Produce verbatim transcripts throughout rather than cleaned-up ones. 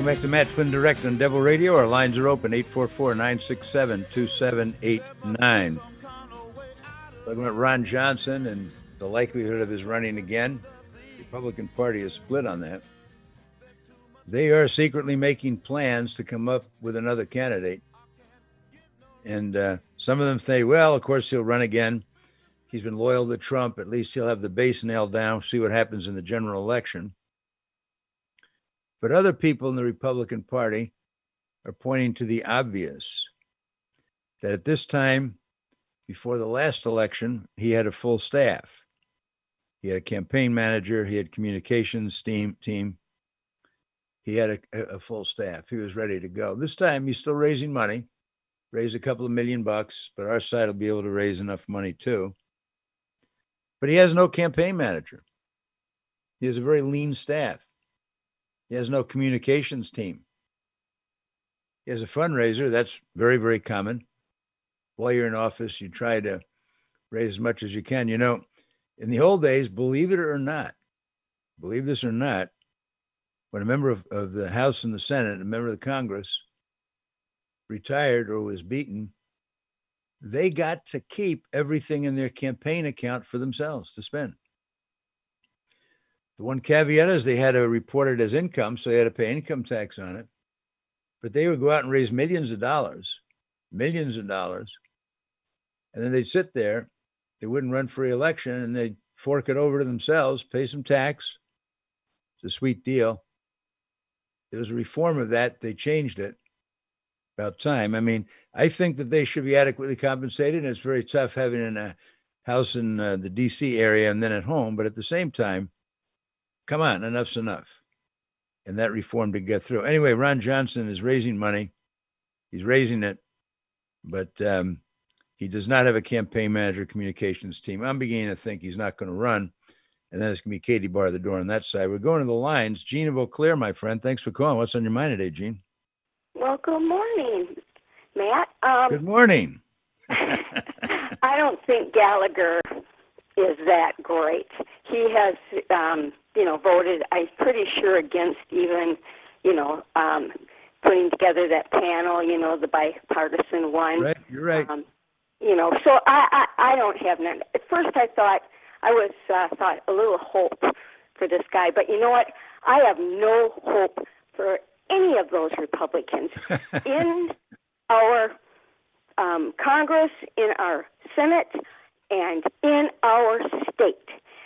back to Matt Flynn Direct on Devil Radio. Our lines are open, eight four four, nine six seven, two seven eight nine. Talking about Ron Johnson and the likelihood of his running again. The Republican Party is split on that. They are secretly making plans to come up with another candidate. And uh, some of them say, well, of course, he'll run again. He's been loyal to Trump. At least he'll have the base nailed down, see what happens in the general election. But other people in the Republican Party are pointing to the obvious, that at this time, before the last election, he had a full staff. He had a campaign manager. He had communications team. team. He had a, a full staff. He was ready to go. This time, he's still raising money, raised a couple of million bucks, but our side will be able to raise enough money too. But he has no campaign manager. He has a very lean staff. He has no communications team. He has a fundraiser. That's very, very common. While you're in office, you try to raise as much as you can. You know, in the old days, believe it or not, believe this or not, when a member of, of the House and the Senate, a member of the Congress, retired or was beaten, they got to keep everything in their campaign account for themselves to spend. The one caveat is they had to report it as income, so they had to pay income tax on it. But they would go out and raise millions of dollars, millions of dollars, and then they'd sit there. They wouldn't run for re-election, and they'd fork it over to themselves, pay some tax. It's a sweet deal. There was a reform of that. They changed it. About time. I mean, I think that they should be adequately compensated, and it's very tough having in a house in uh, the D C area and then at home. But at the same time, come on, enough's enough. And that reform to get through. Anyway, Ron Johnson is raising money. He's raising it, but um, he does not have a campaign manager communications team. I'm beginning to think he's not going to run. And then it's going to be Katie Bar the door on that side. We're going to the lines. Gene of Eau Claire, my friend. Thanks for calling. What's on your mind today, Gene? Well, good morning, Matt. Um, good morning. I don't think Gallagher is that great. He has, um, you know, voted, I'm pretty sure, against even, you know, um, putting together that panel, you know, the bipartisan one. Right, you're right. Um, you know, so I, I, I don't have none. At first I thought, I was uh, thought a little hope for this guy, but you know what? I have no hope for any of those Republicans in our um, Congress, in our Senate, and in our state.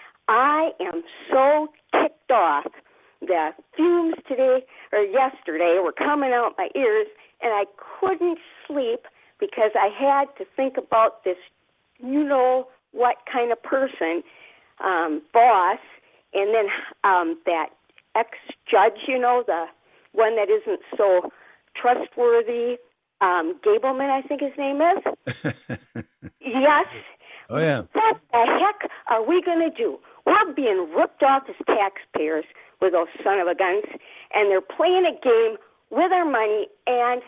I am so ticked off. The fumes today or yesterday were coming out my ears, and I couldn't sleep because I had to think about this, you know, what kind of person, um, boss, and then um, that ex-judge, you know, the one that isn't so trustworthy, um, Gableman, I think his name is. Yes. Oh, yeah. What the heck are we going to do? We're being ripped off as taxpayers with those son of a guns, and they're playing a game with our money and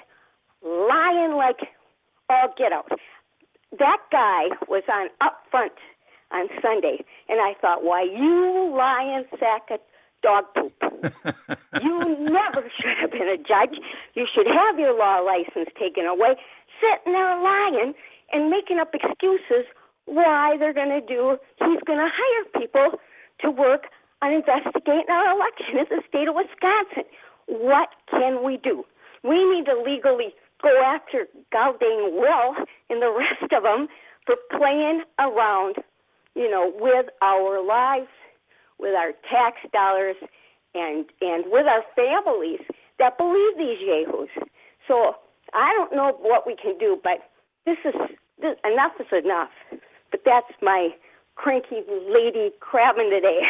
lying like all get out. That guy was on Up Front on Sunday, and I thought, why, you lying sack of dog poop. You never should have been a judge. You should have your law license taken away, sitting there lying and making up excuses why they're going to do, he's going to hire people to work on investigating our election in the state of Wisconsin. What can we do? We need to legally go after Galdane Will and the rest of them for playing around, you know, with our lives, with our tax dollars, and and with our families that believe these yahoos. So I don't know what we can do, but this is this, enough is enough. But that's my cranky lady crabbing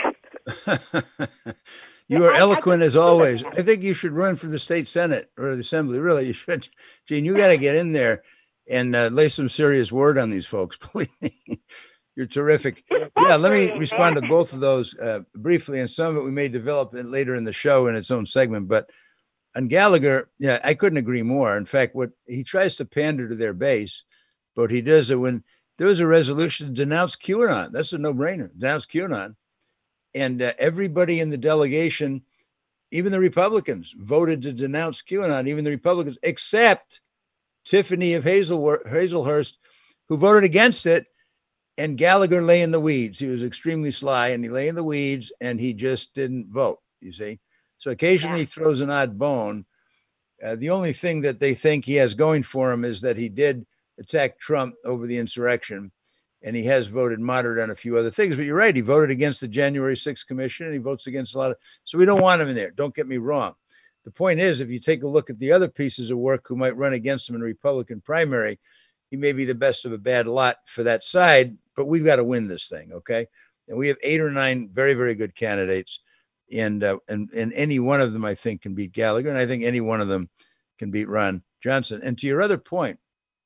today. You are I, eloquent I as always. I think you should run for the state senate or the assembly. Really, you should. Gene, you got to get in there and uh, lay some serious word on these folks. Believe me, you're terrific. Yeah, let me respond to both of those uh, briefly, and some of it we may develop in, later in the show in its own segment. But on Gallagher, yeah, I couldn't agree more. In fact, what he tries to pander to their base, but he does it when there was a resolution to denounce QAnon. That's a no-brainer. Denounce QAnon. And uh, everybody in the delegation even the Republicans voted to denounce QAnon, even the Republicans, except Tiffany of Hazel, Hazelhurst, who voted against it. And Gallagher lay in the weeds. He was extremely sly, and he lay in the weeds, and he just didn't vote, you see. So occasionally yeah. he throws an odd bone. Uh, the only thing that they think he has going for him is that he did attack Trump over the insurrection, and he has voted moderate on a few other things. But you're right, he voted against the January sixth commission, and he votes against a lot of, so we don't want him in there. Don't get me wrong. The point is, if you take a look at the other pieces of work who might run against him in a Republican primary, he may be the best of a bad lot for that side, but we've got to win this thing, okay? And we have eight or nine very, very good candidates, and uh, and and any one of them, I think, can beat Gallagher, and I think any one of them can beat Ron Johnson. And to your other point,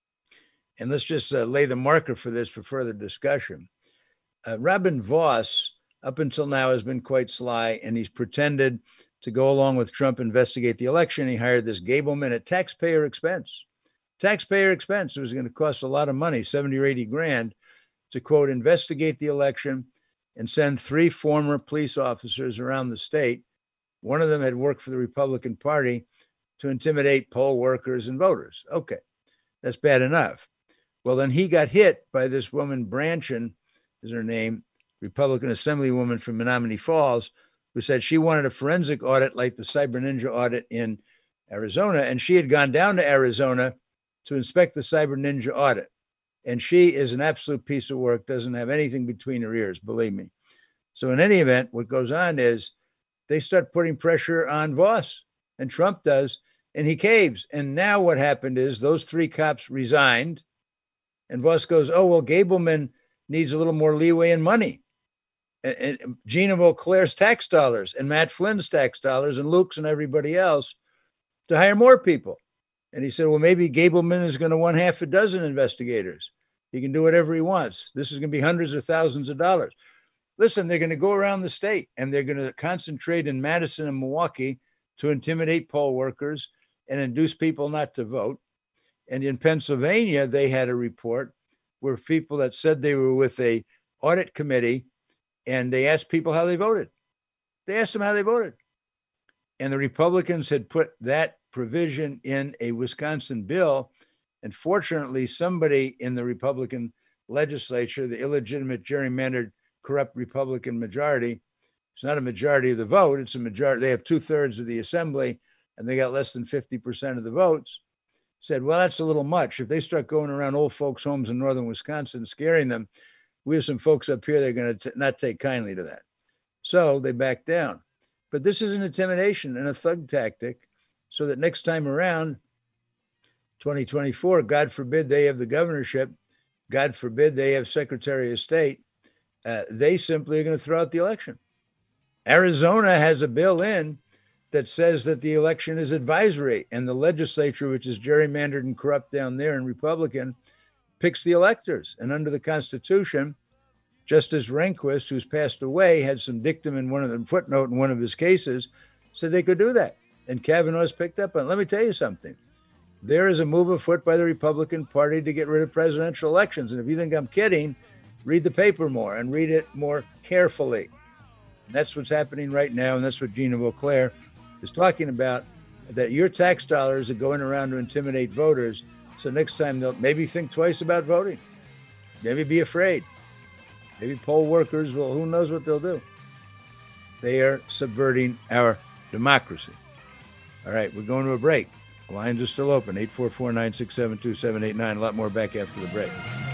and let's just uh, lay the marker for this for further discussion, uh, Robin Vos, up until now, has been quite sly, and he's pretended to go along with Trump, investigate the election. He hired this Gableman at taxpayer expense. Taxpayer expense. It was going to cost a lot of money, seventy or eighty grand, to, quote, investigate the election and send three former police officers around the state. One of them had worked for the Republican Party to intimidate poll workers and voters. Okay, that's bad enough. Well, then he got hit by this woman, Branchin is her name, Republican Assemblywoman from Menominee Falls, who said she wanted a forensic audit like the Cyber Ninja audit in Arizona. And she had gone down to Arizona to inspect the Cyber Ninja audit. And she is an absolute piece of work, doesn't have anything between her ears, believe me. So in any event, what goes on is they start putting pressure on Vos, and Trump does, and he caves. And now what happened is those three cops resigned, and Vos goes, oh, well, Gableman needs a little more leeway in money. And, and Gina Vauclair's tax dollars and Matt Flynn's tax dollars and Luke's and everybody else to hire more people. And he said, well, maybe Gableman is going to want half a dozen investigators. He can do whatever he wants. This is going to be hundreds of thousands of dollars. Listen, they're going to go around the state, and they're going to concentrate in Madison and Milwaukee to intimidate poll workers and induce people not to vote. And in Pennsylvania, they had a report where people that said they were with a audit committee, and they asked people how they voted. They asked them how they voted. And the Republicans had put that provision in a Wisconsin bill. And fortunately, somebody in the Republican legislature, the illegitimate gerrymandered corrupt Republican majority, it's not a majority of the vote, it's a majority. They have two thirds of the assembly and they got less than fifty percent of the votes, said, well, that's a little much. If they start going around old folks' homes in northern Wisconsin, scaring them, we have some folks up here that are going to not take kindly to that. So they backed down. But this is an intimidation and a thug tactic so that next time around, twenty twenty-four, God forbid they have the governorship, God forbid they have Secretary of State, uh, they simply are going to throw out the election. Arizona has a bill in that says that the election is advisory, and the legislature, which is gerrymandered and corrupt down there and Republican, picks the electors. And under the Constitution, Justice Rehnquist, who's passed away, had some dictum in one of the footnote in one of his cases, said they could do that. And Kavanaugh's picked up on it. Let me tell you something. There is a move afoot by the Republican Party to get rid of presidential elections. And if you think I'm kidding, read the paper more and read it more carefully. And that's what's happening right now. And that's what Gina Vauclair is talking about, that your tax dollars are going around to intimidate voters. So next time they'll maybe think twice about voting. Maybe be afraid. Maybe poll workers will, who knows what they'll do. They are subverting our democracy. All right, we're going to a break. The lines are still open, eight four four, nine six seven, two seven eight nine. A lot more back after the break.